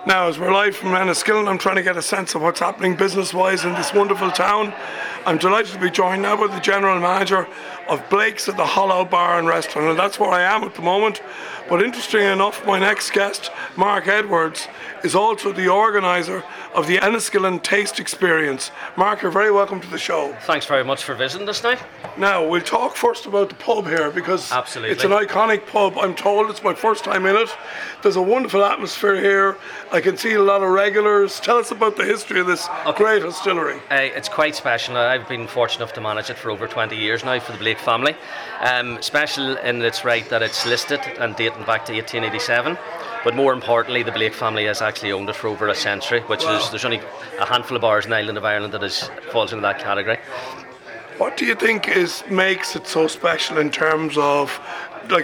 Now, as we're live from Enniskillen, I'm trying to get a sense of what's happening business-wise in this wonderful town. I'm delighted to be joined now by the General Manager of Blake's at the Hollow Bar and Restaurant, and that's where I am at the moment. But interestingly enough, my next guest, Mark Edwards, is also the organiser of the Enniskillen Taste Experience. Mark, you're very welcome to the show. Thanks very much for visiting us now. Now, we'll talk first about the pub here, because Absolutely. It's an iconic pub. I'm told it's my first time in it. There's a wonderful atmosphere here. I can see a lot of regulars. Tell us about the history of this great distillery. It's quite special. I've been fortunate enough to manage it for over 20 years now for the Blake family. Special in its right that it's listed and dating back to 1887. But more importantly, the Blake family has actually owned it for over a century, which is, there's only a handful of bars in the island of Ireland that falls into that category. What do you think makes it so special in terms of, like,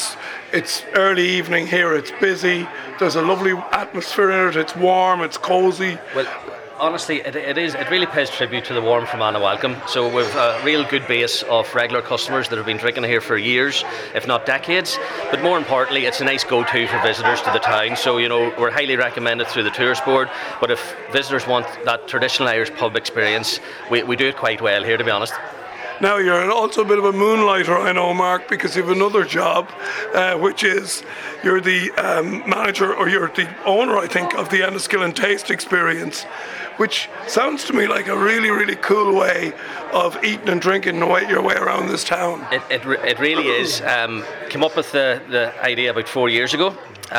it's early evening here, it's busy, there's a lovely atmosphere in it, it's warm, it's cosy. Well, honestly, it really pays tribute to the warm Fermanagh welcome. So we've a real good base of regular customers that have been drinking here for years, if not decades. But more importantly, it's a nice go-to for visitors to the town. So, we're highly recommended through the tourist board. But if visitors want that traditional Irish pub experience, we do it quite well here, to be honest. Now, you're also a bit of a moonlighter, I know, Mark, because you have another job, which is you're the manager, or you're the owner, I think, of the Enniskillen Taste Experience, which sounds to me like a really, really cool way of eating and drinking your way around this town. It really is. Came up with the idea about 4 years ago.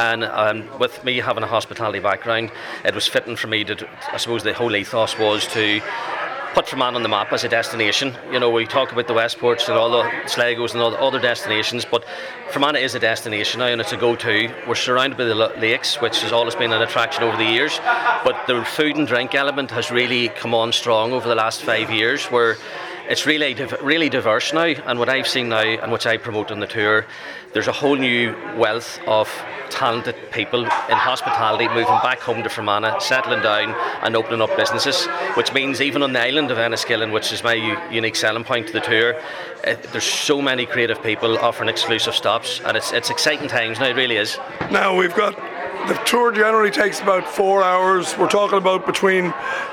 And with me having a hospitality background, it was fitting for me to, I suppose the whole ethos was to put Fermanagh on the map as a destination. We talk about the Westports and all the Slegos and all the other destinations, but Fermanagh is a destination now, and it's a go-to. We're surrounded by the lakes, which has always been an attraction over the years, but the food and drink element has really come on strong over the last 5 years, where it's really diverse now. And what I've seen now, and which I promote on the tour, there's a whole new wealth of talented people in hospitality moving back home to Fermanagh, settling down and opening up businesses, which means even on the island of Enniskillen, which is my unique selling point to the tour, there's so many creative people offering exclusive stops, and it's exciting times now, it really is. Now, we've got the tour generally takes about 4 hours. We're talking about between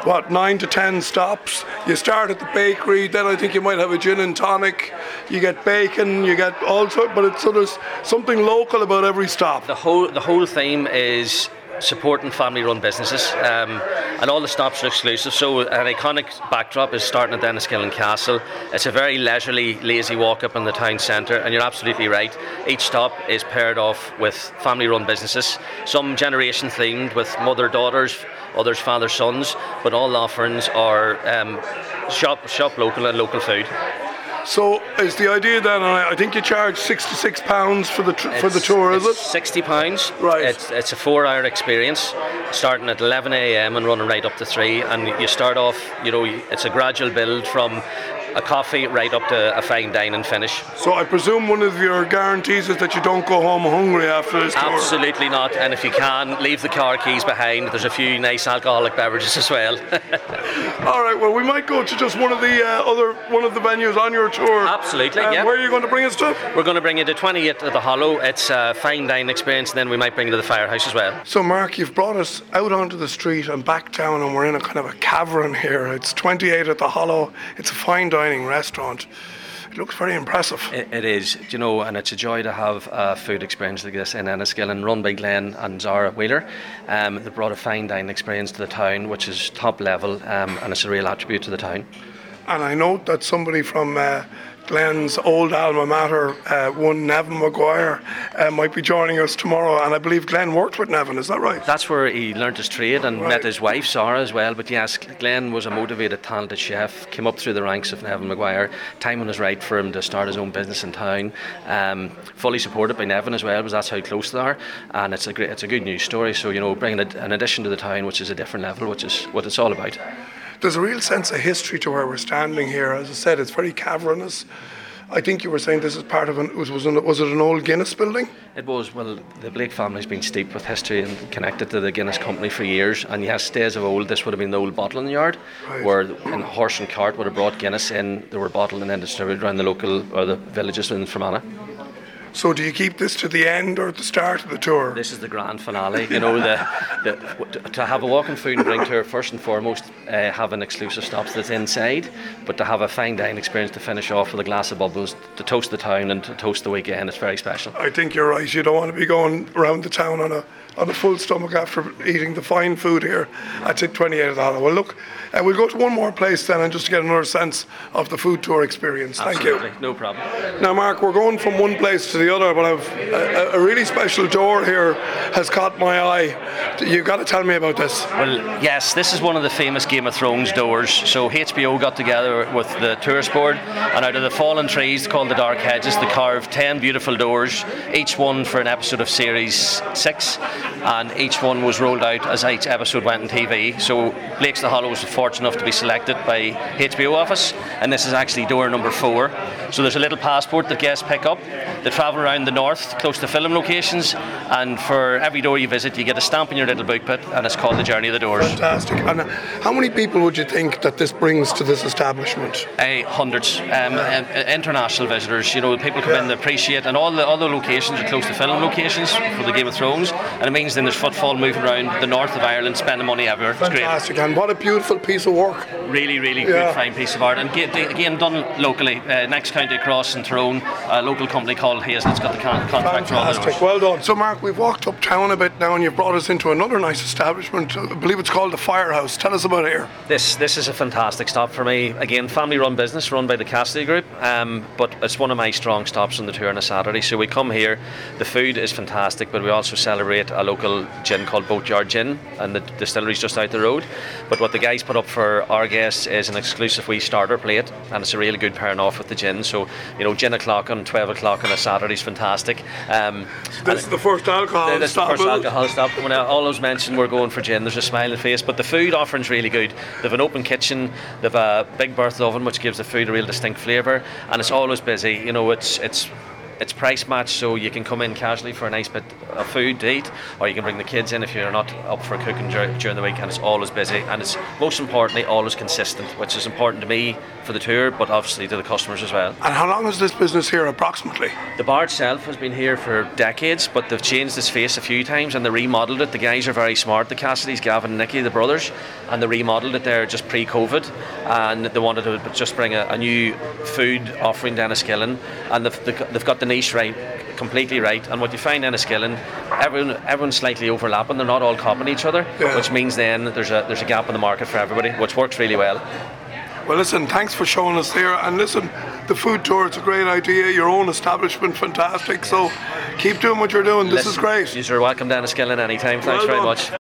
9 to 10 stops. You start at the bakery, then I think you might have a gin and tonic. You get bacon, you get all sorts, but there's something local about every stop. The whole theme is supporting family-run businesses, and all the stops are exclusive. So an iconic backdrop is starting at Enniskillen Castle. It's a very leisurely, lazy walk up in the town centre, and you're absolutely right. Each stop is paired off with family-run businesses, some generation themed with mother-daughters, others father-sons, but all the offerings are shop local and local food. So is the idea then, I think you charge £66 for the tour, is it? £60. Right. It's a 4-hour experience, starting at 11 a.m. and running right up to 3. And you start off, it's a gradual build from a coffee right up to a fine dining finish. So I presume one of your guarantees is that you don't go home hungry after this tour? Absolutely not. And if you can, leave the car keys behind. There's a few nice alcoholic beverages as well. All right. Well, we might go to just one of the venues on your tour. Absolutely. Yeah. Where are you going to bring us to? We're going to bring you to 28 at the Hollow. It's a fine dining experience, and then we might bring you to the Firehouse as well. So, Mark, you've brought us out onto the street and back down, and we're in a kind of a cavern here. It's 28 at the Hollow. It's a fine dining restaurant. It looks very impressive. It is, and it's a joy to have a food experience like this in Enniskillen, run by Glenn and Zara Wheeler. They brought a fine dining experience to the town, which is top level, and it's a real attribute to the town. And I note that somebody from Glenn's old alma mater, one Nevin Maguire, might be joining us tomorrow, and I believe Glenn worked with Nevin, is that right? That's where he learnt his trade and met his wife Sarah as well. But yes, Glenn was a motivated, talented chef, came up through the ranks of Nevin Maguire. Timing was right for him to start his own business in town, fully supported by Nevin as well, because that's how close they are. And it's a good news story. So bringing an addition to the town, which is a different level, which is what it's all about. There's a real sense of history to where we're standing here. As I said, it's very cavernous. I think you were saying this is part of was it an old Guinness building? It was. Well, the Blake family's been steeped with history and connected to the Guinness company for years. And yes, days of old, this would have been the old bottling yard, right, where in a horse and cart would have brought Guinness in. They were bottled and then distributed around the local or the villages in Fermanagh. So do you keep this to the end or at the start of the tour? This is the grand finale. You know, to have a walking food and drink tour, first and foremost, having exclusive stops that's inside, but to have a fine dining experience to finish off with a glass of bubbles, to toast the town and to toast the weekend, it's very special. I think you're right. You don't want to be going around the town on a full stomach after eating the fine food here at 28 of the Hollow. Well, look, we'll go to one more place then and just to get another sense of the food tour experience. Absolutely. Thank you. No problem. Now, Mark, we're going from one place to the other, but I've a really special door here has caught my eye. You've got to tell me about this. Well, yes, this is one of the famous Game of Thrones doors. So HBO got together with the tourist board, and out of the fallen trees called the Dark Hedges, they carved 10 beautiful doors, each one for an episode of Series 6, and each one was rolled out as each episode went on TV. So Blake's the Hollow was fortunate enough to be selected by HBO office, and this is actually door number 4. So there's a little passport that guests pick up. They travel around the north, close to film locations, and for every door you visit, you get a stamp in your little booklet, and it's called the Journey of the Doors. Fantastic. And how many people would you think that this brings to this establishment? Hundreds. International visitors. You know, people come in, they appreciate, and all the other locations are close to film locations for the Game of Thrones, and it means then there's footfall moving around the north of Ireland, spending money everywhere. It's fantastic. Great. And what a beautiful piece of work. Really, really good, fine piece of art, and again done locally. Next county across in Tyrone, a local company called Hazel's got the contract for all the doors. Well done. So, Mark, we've walked uptown a bit now, and you've brought us into another nice establishment. I believe it's called the Firehouse. Tell us about it here. This is a fantastic stop for me. Again, family-run business run by the Cassidy Group, but it's one of my strong stops on the tour on a Saturday. So we come here. The food is fantastic, but we also celebrate a local gin called Boatyard Gin, and the distillery's just out the road. But what the guys put up for our guests is an exclusive wee starter plate, and it's a really good pairing off with the gin. So, you know, gin o'clock on 12 o'clock on a Saturday is fantastic. This is the first alcohol stop. This is the first alcohol stop. When all those mentioned we're going for gin, there's a smiling face. But the food offering's really good. They've an open kitchen, they've a big berth oven which gives the food a real distinct flavour, and it's always busy. You know, it's price matched, so you can come in casually for a nice bit of food to eat, or you can bring the kids in if you're not up for cooking during the week, and it's always busy, and it's most importantly always consistent, which is important to me for the tour, but obviously to the customers as well. And how long is this business here approximately? The bar itself has been here for decades, but they've changed its face a few times and they remodeled it. The guys are very smart, the Cassidys, Gavin and Nicky, the brothers, and they remodeled it there just pre-COVID, and they wanted to just bring a new food offering down Enniskillen, and they've got the niche right, completely right. And what you find in Enniskillen, everyone's slightly overlapping, they're not all copying each other, which means then there's a gap in the market for everybody, which works really well. Well, listen, thanks for showing us here, and listen, the food tour, it's a great idea, your own establishment, fantastic, so keep doing what you're doing. This is great. You're welcome down to Enniskillen anytime. Thanks very much.